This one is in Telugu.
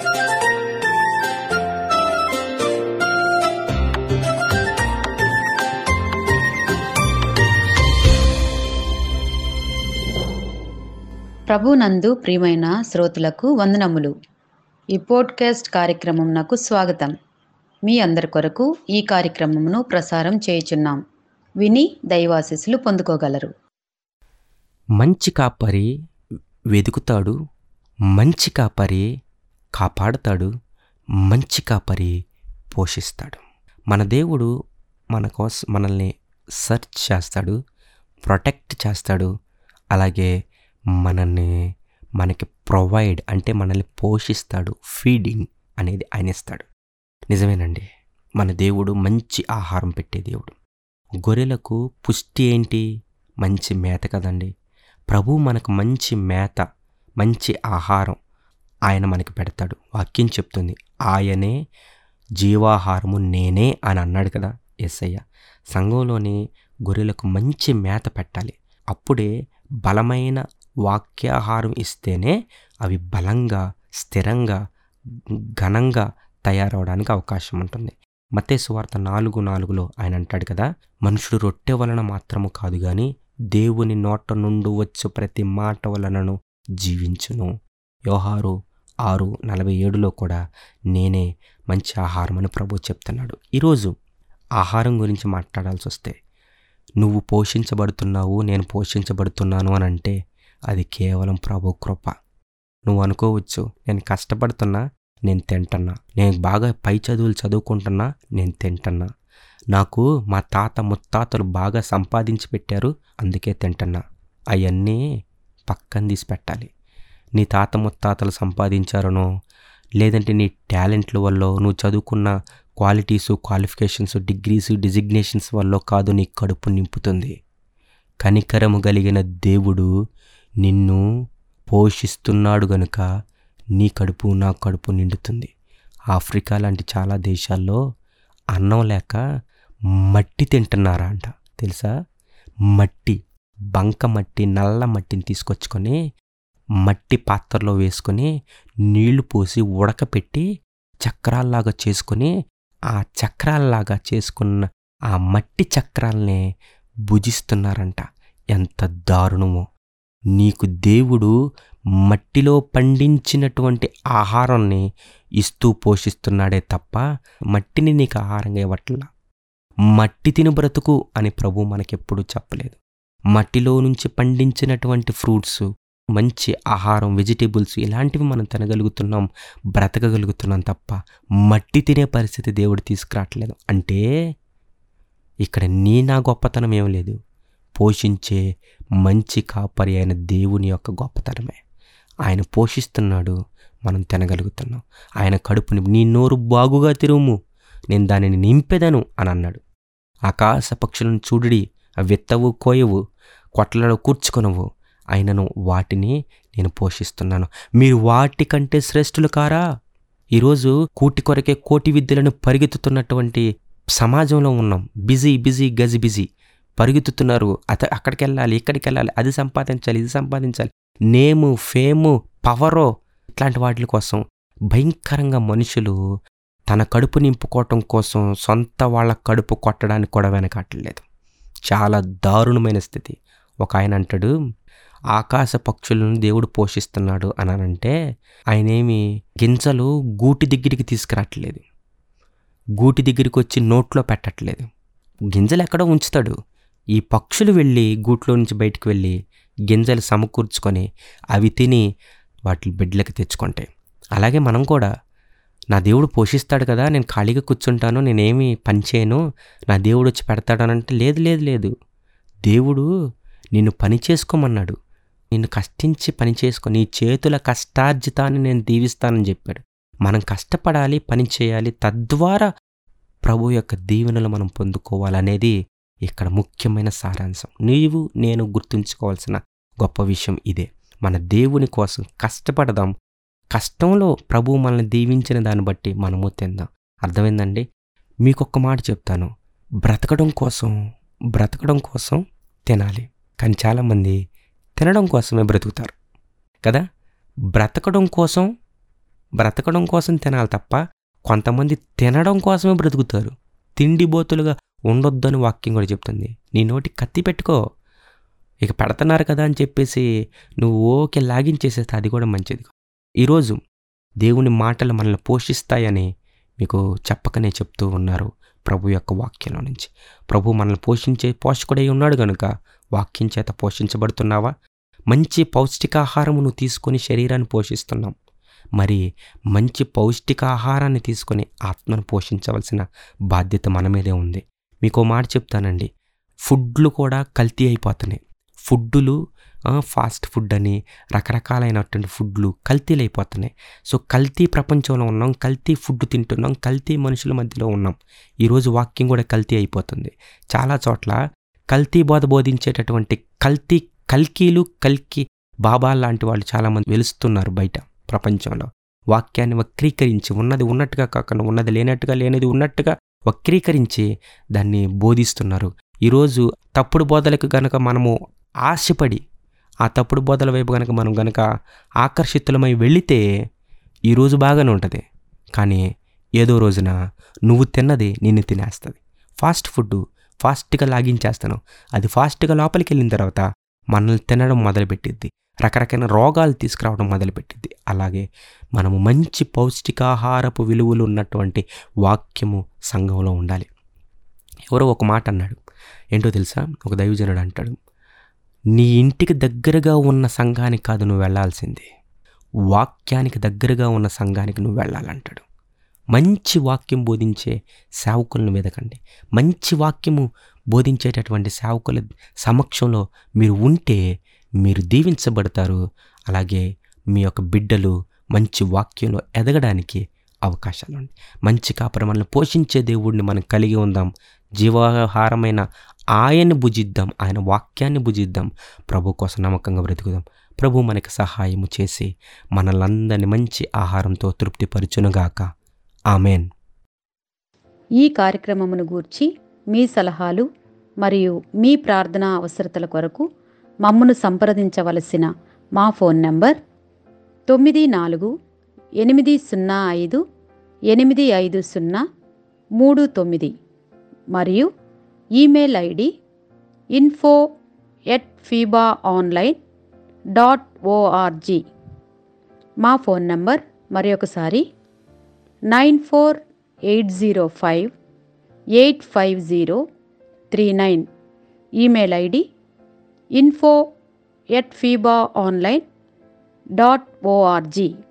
ప్రభునందు ప్రియమైన శ్రోతలకు వందనములు. ఈ పోడ్కాస్ట్ కార్యక్రమం నాకు స్వాగతం. మీ అందరి కొరకు ఈ కార్యక్రమమును ప్రసారం చేయుచున్నాం. విని దైవాశీస్సులు పొందుకోగలరు. మంచి కాపరి వెదుకుతాడు, మంచి కాపరి కాపాడుతాడు, మంచి కాపరి పోషిస్తాడు. మన దేవుడు మనల్ని సెర్చ్ చేస్తాడు, ప్రొటెక్ట్ చేస్తాడు, అలాగే మనకి ప్రొవైడ్ అంటే మనల్ని పోషిస్తాడు. ఫీడింగ్ అనేది ఆయన ఇస్తాడు. నిజమేనండి, మన దేవుడు మంచి ఆహారం పెట్టే దేవుడు. గొర్రెలకు పుష్టి ఏంటి? మంచి మేత కదండి. ప్రభు మనకు మంచి మేత, మంచి ఆహారం ఆయన మనకి పెడతాడు. వాక్యం చెప్తుంది, ఆయనే జీవాహారము నేనే అని అన్నాడు కదా యేసయ్య. సంఘంలోని గొర్రెలకు మంచి మేత పెట్టాలి. అప్పుడే బలమైన వాక్యాహారం ఇస్తేనే అవి బలంగా, స్థిరంగా, ఘనంగా తయారవడానికి అవకాశం ఉంటుంది. మత్తయి సువార్త 4:4 ఆయన అంటాడు కదా, మనుషుడు రొట్టె వలన మాత్రము కాదు గాని దేవుని నోట నుండి వచ్చు ప్రతి మాట వలనను జీవించును. యోహాను 6:47 కూడా నేనే మంచి ఆహారం అని ప్రభు చెప్తున్నాడు. ఈరోజు ఆహారం గురించి మాట్లాడాల్సి వస్తే, నువ్వు పోషించబడుతున్నావు, నేను పోషించబడుతున్నాను అని అంటే అది కేవలం ప్రభు కృప. నువ్వు అనుకోవచ్చు, నేను కష్టపడుతున్నా, నేను తింటున్నా, నేను బాగా పై చదువులు చదువుకుంటున్నా, నేను తింటున్నా, నాకు మా తాత ముత్తాతలు బాగా సంపాదించి పెట్టారు అందుకే తింటున్నా. అవన్నీ పక్కన తీసి పెట్టాలి. నీ తాత ముత్తాతలు సంపాదించారనో, లేదంటే నీ టాలెంట్ల వల్ల, నువ్వు చదువుకున్న క్వాలిటీసు, క్వాలిఫికేషన్స్, డిగ్రీసు, డిజిగ్నేషన్స్ వల్ల కాదు నీ కడుపు నింపుతుంది. కనికరము కలిగిన దేవుడు నిన్ను పోషిస్తున్నాడు గనుక నీ కడుపు, నా కడుపు నిండుతుంది. ఆఫ్రికా లాంటి చాలా దేశాల్లో అన్నం లేక మట్టి తింటున్నారా అంట, తెలుసా? మట్టి, బంక మట్టి, నల్ల మట్టిని తీసుకొచ్చుకొని మట్టి పాత్రలో వేసుకొని నీళ్లు పోసి ఉడకపెట్టి చక్రాల్లాగా చేసుకొని, ఆ చక్రాల్లాగా చేసుకున్న ఆ మట్టి చక్రాలనే భుజిస్తున్నారంట. ఎంత దారుణమో! నీకు దేవుడు మట్టిలో పండించినటువంటి ఆహారాన్ని ఇస్తూ పోషిస్తున్నాడే తప్ప మట్టిని నీకు ఆహారంగా ఇవ్వట్లా. మట్టి తిని బ్రతుకు అని ప్రభు మనకెప్పుడు చెప్పలేదు. మట్టిలో నుంచి పండించినటువంటి ఫ్రూట్స్, మంచి ఆహారం, వెజిటేబుల్స్ ఇలాంటివి మనం తినగలుగుతున్నాం, బ్రతకగలుగుతున్నాం తప్ప మట్టి తినే పరిస్థితి దేవుడు తీసుకురావట్లేదు. అంటే ఇక్కడ నా గొప్పతనం ఏం లేదు, పోషించే మంచి కాపరి అయిన దేవుని యొక్క గొప్పతనమే. ఆయన పోషిస్తున్నాడు, మనం తినగలుగుతున్నాం. ఆయన కడుపుని, నీ నోరు బాగుగా తెరువుము, నేను దానిని నింపెదను అని అన్నాడు. ఆకాశ పక్షులను చూడుడి, అవి విత్తవు, కోయవు, కొట్లలో కూర్చుకొనవు, అయినను వాటిని నేను పోషిస్తున్నాను. మీరు వాటికంటే శ్రేష్ఠులు కారా? ఈరోజు కూటి కొరకే కోటి విద్యలను పరిగెత్తుతున్నటువంటి సమాజంలో ఉన్నాం. బిజీ గజిబిజీ పరిగెత్తుతున్నారు. అక్కడికి వెళ్ళాలి, ఇక్కడికి వెళ్ళాలి, అది సంపాదించాలి, ఇది సంపాదించాలి, నేము, ఫేము, పవరో, ఇట్లాంటి వాటి కోసం భయంకరంగా మనుషులు తన కడుపు నింపుకోవటం కోసం సొంత వాళ్ళ కడుపు కొట్టడానికి కూడా వెనకాటలేదు. చాలా దారుణమైన స్థితి. ఒక ఆయన అంటాడు, ఆకాశ పక్షులను దేవుడు పోషిస్తున్నాడు అని అంటే ఆయనేమి గింజలు గూటి దగ్గరికి తీసుకురావట్లేదు, గూటి దగ్గరికి వచ్చి నోట్లో పెట్టట్లేదు, గింజలు ఎక్కడో ఉంచుతాడు. ఈ పక్షులు వెళ్ళి గూట్లో నుంచి బయటికి వెళ్ళి గింజలు సమకూర్చుకొని అవి తిని వాటి బిడ్డలకి తెచ్చుకుంటాయి. అలాగే మనం కూడా, నా దేవుడు పోషిస్తాడు కదా, నేను ఖాళీగా కూర్చుంటాను, నేనేమి పని చేయను, నా దేవుడు వచ్చి పెడతాడనంటే లేదు. దేవుడు నిన్ను పని చేసుకోమన్నాడు, నిన్ను కష్టించి పని చేసుకో, నీ చేతుల కష్టార్జితాన్ని నేను దీవిస్తానని చెప్పాడు. మనం కష్టపడాలి, పని చేయాలి, తద్వారా ప్రభు యొక్క దీవెనలు మనం పొందుకోవాలనేది ఇక్కడ ముఖ్యమైన సారాంశం. నీవు నేను గుర్తుంచుకోవాల్సిన గొప్ప విషయం ఇదే. మన దేవుని కోసం కష్టపడదాం, కష్టంలో ప్రభు మనల్ని దీవించిన దాన్ని బట్టి మనము తిందాం. అర్థమైందండి? మీకొక్క మాట చెప్తాను, బ్రతకడం కోసం తినాలి. కానీ చాలామంది తినడం కోసమే బ్రతుకుతారు కదా. బ్రతకడం కోసం బ్రతకడం కోసం తినాలి తప్ప కొంతమంది తినడం కోసమే బ్రతుకుతారు. తిండిబోతులుగా ఉండొద్దని వాక్యం కూడా చెప్తుంది. నీ నోటికి కత్తి పెట్టుకో. ఇక పెడుతున్నారు కదా అని చెప్పేసి నువ్వు ఓకే లాగించేసేస్తే అది కూడా మంచిది కాదు. ఈరోజు దేవుని మాటలు మనల్ని పోషిస్తాయని మీకు చెప్పకనే చెప్తూ ఉన్నారు ప్రభు యొక్క వాక్యంలో నుంచి. ప్రభు మనల్ని పోషించే పోషకుడై ఉన్నాడు కనుక వాక్యం చేత పోషించబడుతున్నావా? మంచి పౌష్టికాహారము నువ్వు తీసుకొని శరీరాన్ని పోషిస్తున్నాం. మరి మంచి పౌష్టికాహారాన్ని తీసుకొని ఆత్మను పోషించవలసిన బాధ్యత మన మీదే ఉంది. మీకు మాట చెప్తానండి, ఫుడ్లు కూడా కల్తీ అయిపోతున్నాయి. ఫుడ్డులు ఫాస్ట్ ఫుడ్ అని రకరకాలైనటువంటి ఫుడ్లు కల్తీలు అయిపోతున్నాయి. సో కల్తీ ప్రపంచంలో ఉన్నాం, కల్తీ ఫుడ్ తింటున్నాం, కల్తీ మనుషుల మధ్యలో ఉన్నాం. ఈరోజు వాక్యం కూడా కల్తీ అయిపోతుంది. చాలా చోట్ల కల్తీ బోధ బోధించేటటువంటి కల్కి బాబా లాంటి వాళ్ళు చాలామంది వెలుస్తున్నారు బయట ప్రపంచంలో. వాక్యాన్ని వక్రీకరించి ఉన్నది ఉన్నట్టుగా కాకుండా ఉన్నది లేనట్టుగా, లేనిది ఉన్నట్టుగా వక్రీకరించి దాన్ని బోధిస్తున్నారు. ఈరోజు తప్పుడు బోధలకు గనక మనము ఆశపడి ఆ తప్పుడు బోధల వైపు మనం గనక ఆకర్షితులమై వెళితే ఈరోజు బాగానే ఉంటుంది. కానీ ఏదో రోజున నువ్వు తిన్నది నిన్ను తినేస్తుంది. ఫాస్ట్ ఫుడ్ ఫాస్ట్గా లాగించేస్తాను. అది ఫాస్ట్గా లోపలికి వెళ్ళిన తర్వాత మనల్ని తినడం మొదలుపెట్టిద్ది, రకరకాల రోగాలు తీసుకురావడం మొదలుపెట్టిద్ది. అలాగే మనము మంచి పౌష్టికాహారపు విలువలు ఉన్నటువంటి వాక్యము సంఘంలో ఉండాలి. ఎవరో ఒక మాట అన్నాడు, ఏంటో తెలుసా? ఒక దైవజనుడు అంటాడు, నీ ఇంటికి దగ్గరగా ఉన్న సంఘానికి కాదు నువ్వు వెళ్ళాల్సింది, వాక్యానికి దగ్గరగా ఉన్న సంఘానికి నువ్వు వెళ్ళాలంటాడు. మంచి వాక్యం బోధించే సేవకులను వెదకండి. మంచి వాక్యము బోధించేటటువంటి సేవకుల సమక్షంలో మీరు ఉంటే మీరు దీవించబడతారు. అలాగే మీ యొక్క బిడ్డలు మంచి వాక్యంలో ఎదగడానికి అవకాశాలు ఉన్నాయి. మంచి కాపరి మనల్ని పోషించే దేవుడిని మనం కలిగి ఉందాం. జీవాహారమైన ఆయన్ని భుజిద్దాం, ఆయన వాక్యాన్ని భుజిద్దాం. ప్రభు కోసం నమ్మకంగా బ్రతుకుదాం. ప్రభు మనకి సహాయము చేసి మనలందరినీ మంచి ఆహారంతో తృప్తిపరచునుగాక. ఆమెన్. ఈ కార్యక్రమమును గూర్చి మీ సలహాలు మరియు మీ ప్రార్థనా అవసరతల కొరకు మమ్మను సంప్రదించవలసిన మా ఫోన్ నంబర్ 9448508503 మరియు ఈమెయిల్ ఐడి info@fibaonline.org. మా ఫోన్ నంబర్ మరొకసారి 9480585039. Email ID info@fibaonline.org.